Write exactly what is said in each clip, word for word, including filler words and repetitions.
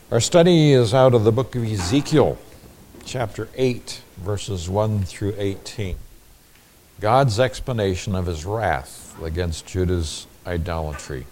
Our study is out of the book of Ezekiel, chapter eight, verses one through eighteen. God's explanation of his wrath against Judah's idolatry.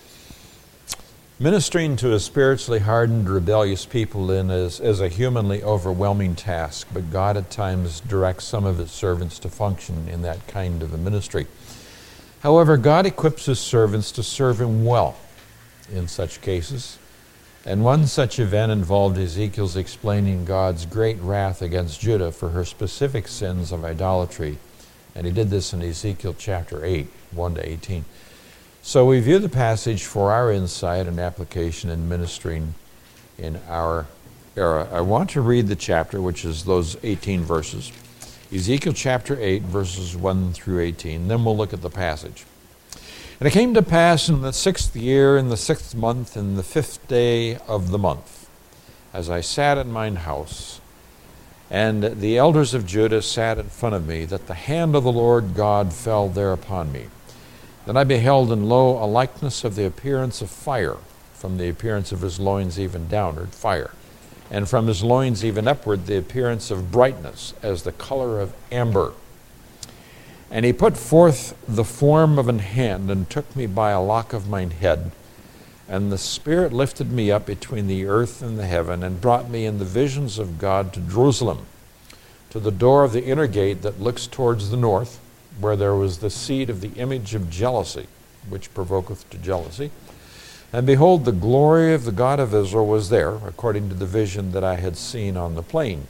Ministering to a spiritually hardened, rebellious people in is, is a humanly overwhelming task, but God at times directs some of his servants to function in that kind of a ministry. However, God equips his servants to serve him well in such cases. And one such event involved Ezekiel's explaining God's great wrath against Judah for her specific sins of idolatry. And he did this in Ezekiel chapter eight, one to eighteen. So we view the passage for our insight and application in ministering in our era. I want to read the chapter, which is those eighteen verses. Ezekiel chapter eight, verses one through eighteen. Then we'll look at the passage. And it came to pass in the sixth year, in the sixth month, in the fifth day of the month, as I sat in mine house, and the elders of Judah sat in front of me, that the hand of the Lord God fell there upon me. Then I beheld, and lo, a likeness of the appearance of fire, from the appearance of his loins even downward, fire, and from his loins even upward, the appearance of brightness, as the color of amber. And he put forth the form of an hand, and took me by a lock of mine head. And the Spirit lifted me up between the earth and the heaven, and brought me in the visions of God to Jerusalem, to the door of the inner gate that looks towards the north, where there was the seed of the image of jealousy, which provoketh to jealousy. And behold, the glory of the God of Israel was there, according to the vision that I had seen on the plain.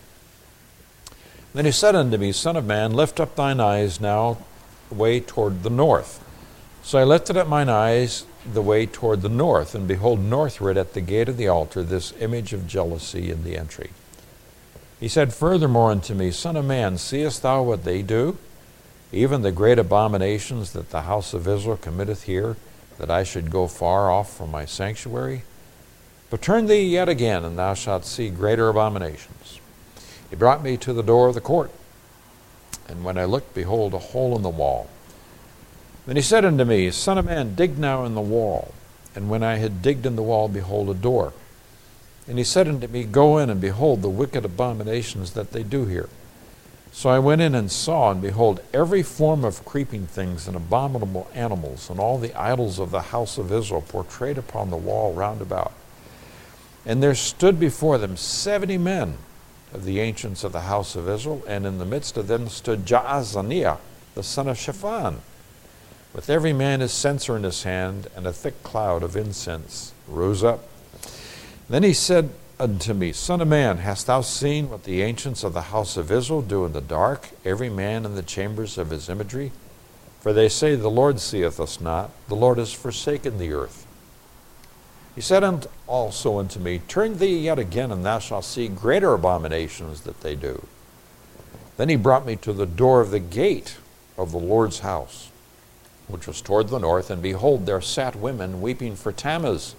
Then he said unto me, Son of man, lift up thine eyes now the way toward the north. So I lifted up mine eyes the way toward the north, and behold, northward at the gate of the altar this image of jealousy in the entry. He said furthermore unto me, Son of man, seest thou what they do? Even the great abominations that the house of Israel committeth here, that I should go far off from my sanctuary? But turn thee yet again, and thou shalt see greater abominations. He brought me to the door of the court, and when I looked, behold, a hole in the wall. Then he said unto me, Son of man, dig now in the wall. And when I had digged in the wall, behold, a door. And he said unto me, Go in, and behold the wicked abominations that they do here. So I went in and saw, and behold, every form of creeping things and abominable animals, and all the idols of the house of Israel portrayed upon the wall round about. And there stood before them seventy men of the ancients of the house of Israel, and in the midst of them stood Jaazaniah, the son of Shaphan, with every man his censer in his hand, and a thick cloud of incense rose up. Then he said unto me, Son of man, hast thou seen what the ancients of the house of Israel do in the dark, every man in the chambers of his imagery? For they say, The Lord seeth us not, the Lord has forsaken the earth. He said also unto me, Turn thee yet again, and thou shalt see greater abominations that they do. Then he brought me to the door of the gate of the Lord's house, which was toward the north, and behold, there sat women weeping for Tammuz.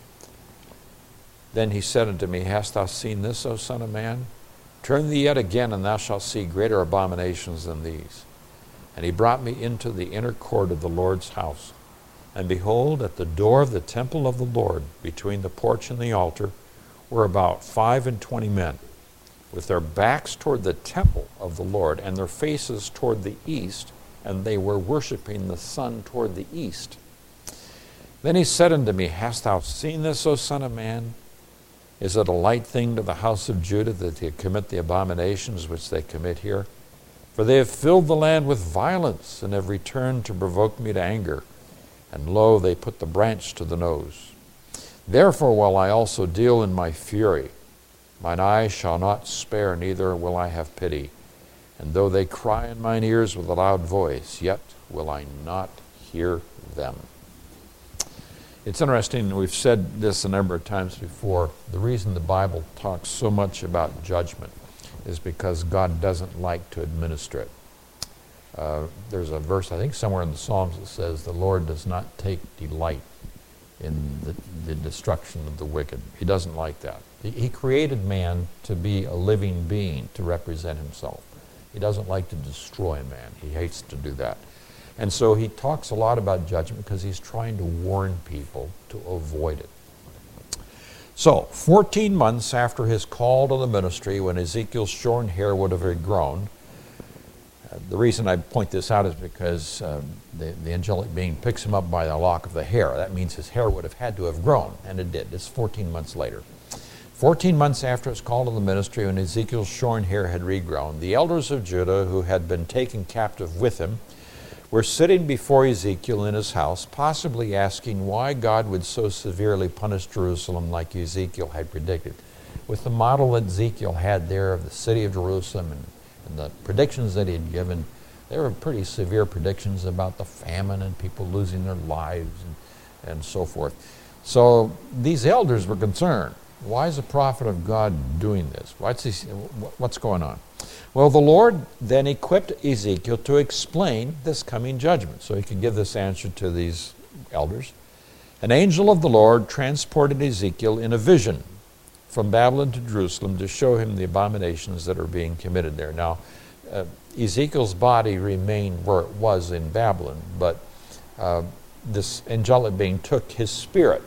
Then he said unto me, Hast thou seen this, O son of man? Turn thee yet again, and thou shalt see greater abominations than these. And he brought me into the inner court of the Lord's house. And behold, at the door of the temple of the Lord, between the porch and the altar, were about five and twenty men, with their backs toward the temple of the Lord, and their faces toward the east, and they were worshiping the sun toward the east. Then he said unto me, Hast thou seen this, O son of man? Is it a light thing to the house of Judah that they commit the abominations which they commit here? For they have filled the land with violence, and have returned to provoke me to anger. And lo, they put the branch to the nose. Therefore will I also deal in my fury. Mine eye shall not spare, neither will I have pity. And though they cry in mine ears with a loud voice, yet will I not hear them. It's interesting, we've said this a number of times before, the reason the Bible talks so much about judgment is because God doesn't like to administer it. Uh, there's a verse, I think somewhere in the Psalms, that says the Lord does not take delight in the, the destruction of the wicked. He doesn't like that. He, he created man to be a living being, to represent himself. He doesn't like to destroy man. He hates to do that. And so he talks a lot about judgment because he's trying to warn people to avoid it. So, fourteen months after his call to the ministry, when Ezekiel's shorn hair would have regrown, uh, the reason I point this out is because um, the, the angelic being picks him up by the lock of the hair. That means his hair would have had to have grown, and it did. It's fourteen months later. Fourteen months after his call to the ministry, when Ezekiel's shorn hair had regrown, the elders of Judah, who had been taken captive with him, were sitting before Ezekiel in his house, possibly asking why God would so severely punish Jerusalem like Ezekiel had predicted. With the model that Ezekiel had there of the city of Jerusalem and, and the predictions that he had given, they were pretty severe predictions about the famine and people losing their lives and, and so forth. So these elders were concerned. Why is the prophet of God doing this? What's, he, what's going on? Well, the Lord then equipped Ezekiel to explain this coming judgment, so he could give this answer to these elders. An angel of the Lord transported Ezekiel in a vision from Babylon to Jerusalem to show him the abominations that are being committed there. Now, uh, Ezekiel's body remained where it was in Babylon, but uh, this angelic being took his spirit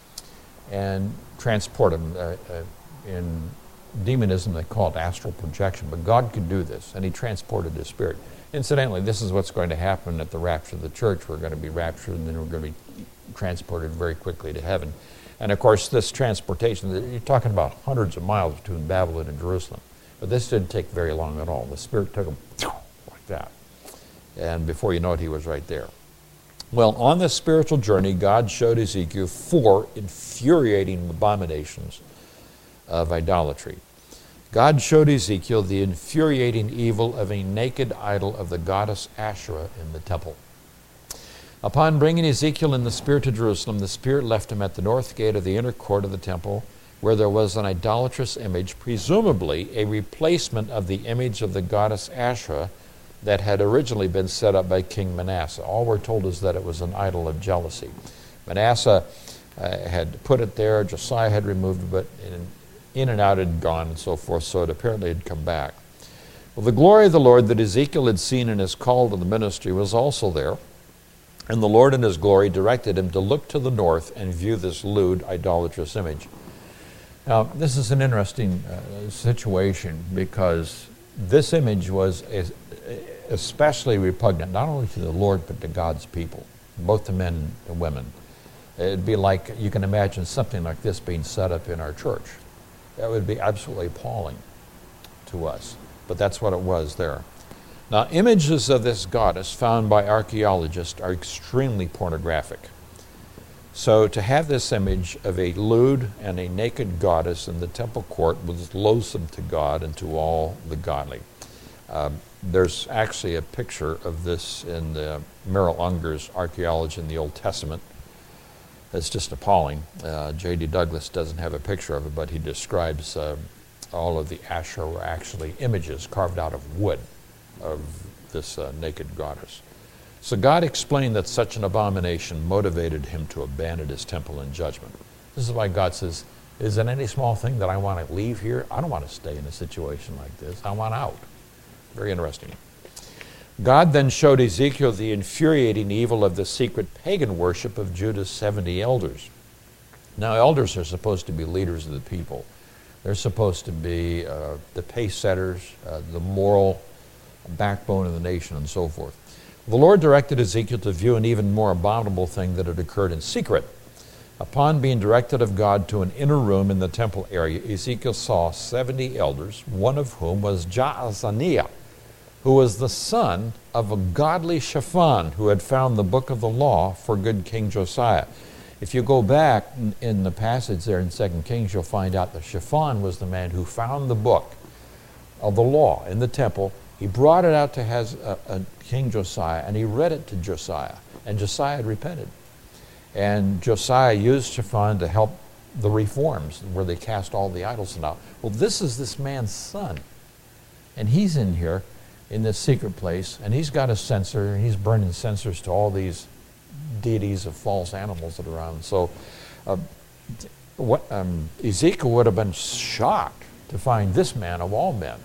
and transported him. Uh, uh, in demonism, they call it astral projection, but God could do this, and he transported his spirit. Incidentally, this is what's going to happen at the rapture of the church. We're going to be raptured, and then we're going to be transported very quickly to heaven. And of course, this transportation, you're talking about hundreds of miles between Babylon and Jerusalem. But this didn't take very long at all. The Spirit took him like that. And before you know it, he was right there. Well, on this spiritual journey, God showed Ezekiel four infuriating abominations of idolatry. God showed Ezekiel the infuriating evil of a naked idol of the goddess Asherah in the temple. Upon bringing Ezekiel in the Spirit to Jerusalem, the Spirit left him at the north gate of the inner court of the temple, where there was an idolatrous image, presumably a replacement of the image of the goddess Asherah that had originally been set up by King Manasseh. All we're told is that it was an idol of jealousy. Manasseh uh, had put it there, Josiah had removed it, but in, in and out it had gone and so forth, so it apparently had come back. Well, the glory of the Lord that Ezekiel had seen in his call to the ministry was also there, and the Lord in his glory directed him to look to the north and view this lewd, idolatrous image. Now, this is an interesting uh, situation because this image was especially repugnant, not only to the Lord, but to God's people, both the men and women. It'd be like, you can imagine something like this being set up in our church. That would be absolutely appalling to us, but that's what it was there. Now, images of this goddess found by archaeologists are extremely pornographic. So to have this image of a lewd and a naked goddess in the temple court was loathsome to God and to all the godly. Um, there's actually a picture of this in the Merrill Unger's Archaeology in the Old Testament. It's just appalling. Uh, J D Douglas doesn't have a picture of it, but he describes uh, all of the Asherah were actually images carved out of wood of this uh, naked goddess. So God explained that such an abomination motivated him to abandon his temple in judgment. This is why God says, is it any small thing that I want to leave here? I don't want to stay in a situation like this. I want out. Very interesting. God then showed Ezekiel the infuriating evil of the secret pagan worship of Judah's seventy elders. Now, elders are supposed to be leaders of the people. They're supposed to be uh, the pace setters, uh, the moral backbone of the nation, and so forth. The Lord directed Ezekiel to view an even more abominable thing that had occurred in secret. Upon being directed of God to an inner room in the temple area, Ezekiel saw seventy elders, one of whom was Jaazaniah, who was the son of a godly Shaphan who had found the book of the law for good King Josiah. If you go back in, in the passage there in Second Kings, you'll find out that Shaphan was the man who found the book of the law in the temple. He brought it out to Haz, uh, uh, King Josiah, and he read it to Josiah, and Josiah had repented. And Josiah used Shaphan to help the reforms where they cast all the idols and out. Well, this is this man's son, and he's in here in this secret place, and he's got a censer, and he's burning censers to all these deities of false animals that are around. So uh, what, um, Ezekiel would have been shocked to find this man of all men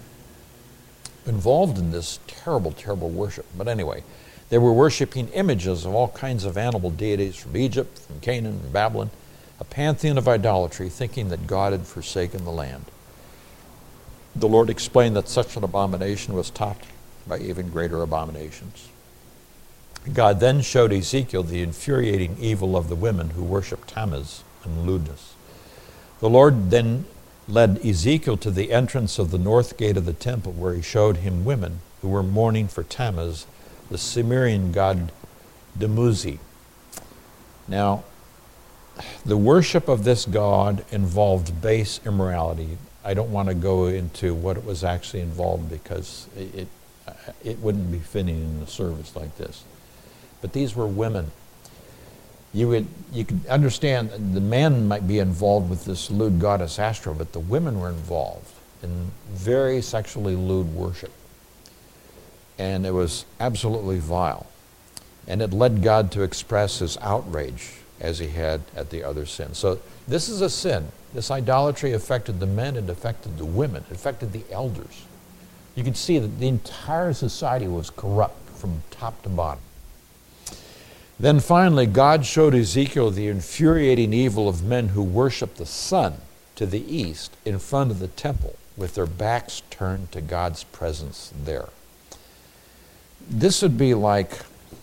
involved in this terrible, terrible worship. But anyway, they were worshiping images of all kinds of animal deities from Egypt, from Canaan, from Babylon. Uh, pantheon of idolatry, thinking that God had forsaken the land. The Lord explained that such an abomination was topped by even greater abominations. God then showed Ezekiel the infuriating evil of the women who worshiped Tammuz and lewdness. The Lord then led Ezekiel to the entrance of the north gate of the temple, where he showed him women who were mourning for Tammuz, the Sumerian god Dumuzi. Now, the worship of this god involved base immorality. I don't want to go into what it was actually involved, because it, it, it wouldn't be fitting in a service like this. But these were women. You would you could understand the men might be involved with this lewd goddess Astro, but the women were involved in very sexually lewd worship. And it was absolutely vile. And it led God to express his outrage as he had at the other sin. So this is a sin. This idolatry affected the men, it affected the women, it affected the elders. You could see that the entire society was corrupt from top to bottom. Then finally, God showed Ezekiel the infuriating evil of men who worship the sun to the east in front of the temple, with their backs turned to God's presence there. This would be like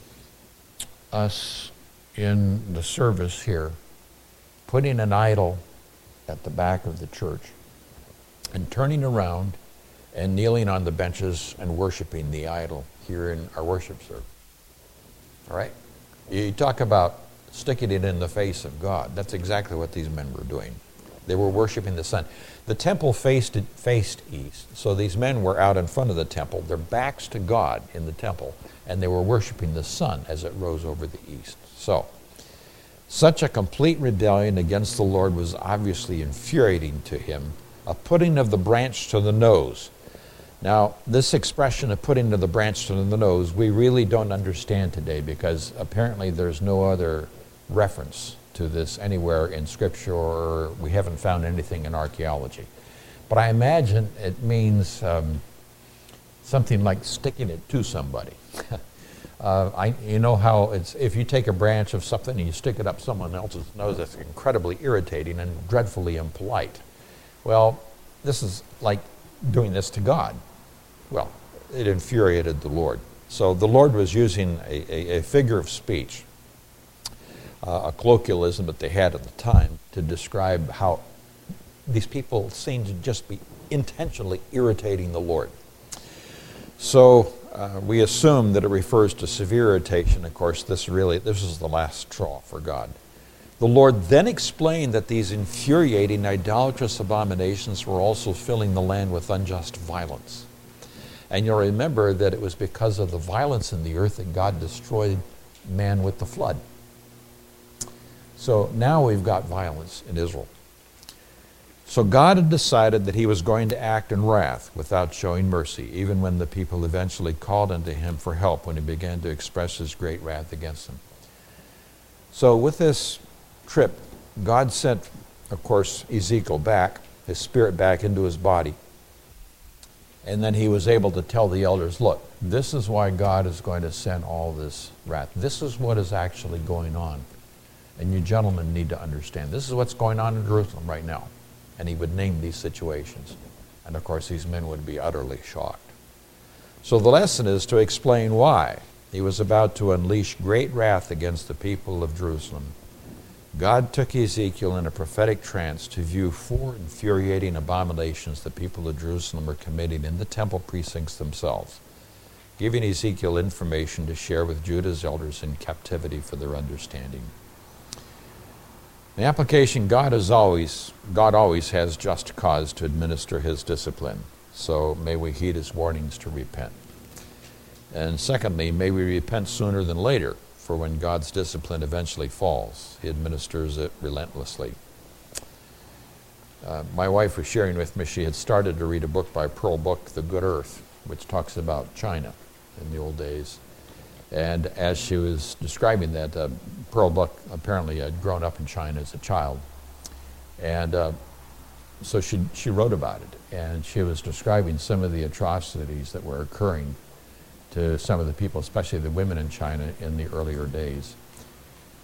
us in the service here, putting an idol at the back of the church and turning around and kneeling on the benches and worshiping the idol here in our worship service. All right? You talk about sticking it in the face of God. That's exactly what these men were doing. They were worshiping the sun. The temple faced faced east, so these men were out in front of the temple, their backs to God in the temple, and they were worshiping the sun as it rose over the east. So, such a complete rebellion against the Lord was obviously infuriating to him, a putting of the branch to the nose. Now, this expression of putting of the branch to the nose, we really don't understand today, because apparently there's no other reference to this anywhere in Scripture, or we haven't found anything in archaeology. But I imagine it means um, something like sticking it to somebody. uh, I, you know how it's, if you take a branch of something and you stick it up someone else's nose, that's incredibly irritating and dreadfully impolite. Well, this is like doing this to God. Well, it infuriated the Lord. So the Lord was using a, a, a figure of speech, uh, a colloquialism that they had at the time, to describe how these people seemed to just be intentionally irritating the Lord. So uh, we assume that it refers to severe irritation. Of course, this really, this is the last straw for God. The Lord then explained that these infuriating idolatrous abominations were also filling the land with unjust violence. And you'll remember that it was because of the violence in the earth that God destroyed man with the flood. So now we've got violence in Israel. So God had decided that he was going to act in wrath without showing mercy, even when the people eventually called unto him for help when he began to express his great wrath against them. So with this trip, God sent, of course, Ezekiel back, his spirit back into his body. And then he was able to tell the elders, look, this is why God is going to send all this wrath. This is what is actually going on. And you gentlemen need to understand. This is what's going on in Jerusalem right now. And he would name these situations. And of course, these men would be utterly shocked. So the lesson is to explain why he was about to unleash great wrath against the people of Jerusalem. God took Ezekiel in a prophetic trance to view four infuriating abominations the people of Jerusalem were committing in the temple precincts themselves, giving Ezekiel information to share with Judah's elders in captivity for their understanding. The application, God is always, God always has just cause to administer his discipline, so may we heed his warnings to repent. And secondly, may we repent sooner than later, for when God's discipline eventually falls, he administers it relentlessly. Uh, my wife was sharing with me, she had started to read a book by Pearl Book, The Good Earth, which talks about China in the old days. And as she was describing that, uh, Pearl Book apparently had grown up in China as a child. And uh, so she, she wrote about it, and she was describing some of the atrocities that were occurring to some of the people, especially the women in China in the earlier days.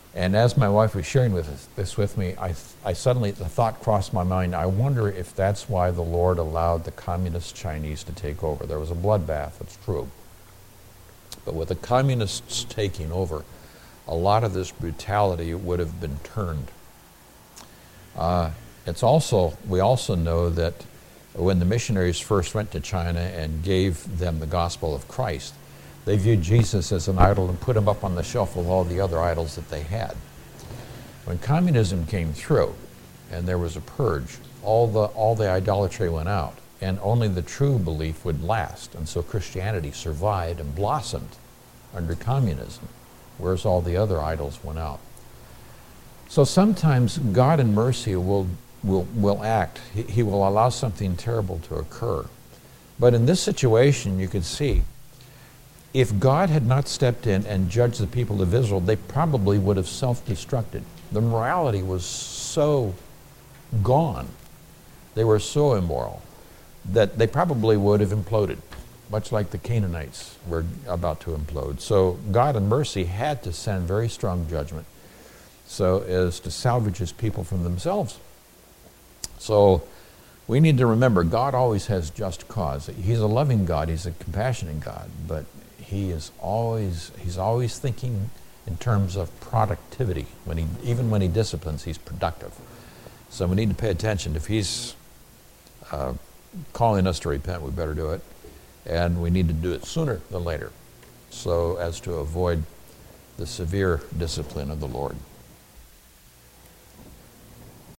And as my wife was sharing with us, this with me, I, I suddenly, the thought crossed my mind, I wonder if that's why the Lord allowed the communist Chinese to take over. There was a bloodbath, it's true. But with the communists taking over, a lot of this brutality would have been turned. Uh, it's also, we also know that when the missionaries first went to China and gave them the gospel of Christ, they viewed Jesus as an idol and put him up on the shelf with all the other idols that they had. When communism came through and there was a purge, all the, all the idolatry went out, and only the true belief would last. And so Christianity survived and blossomed under communism, whereas all the other idols went out. So sometimes God in mercy will, will, will act. He, he will allow something terrible to occur. But in this situation, you could see, if God had not stepped in and judged the people of Israel, they probably would have self-destructed. The morality was so gone, they were so immoral, that they probably would have imploded, much like the Canaanites were about to implode. So God in mercy had to send very strong judgment so as to salvage his people from themselves. So we need to remember, God always has just cause. He's a loving God, he's a compassionate God, but he is always, he's always thinking in terms of productivity. When he, even when he disciplines, he's productive. So we need to pay attention. If he's uh, calling us to repent, we better do it. And we need to do it sooner than later, so as to avoid the severe discipline of the Lord.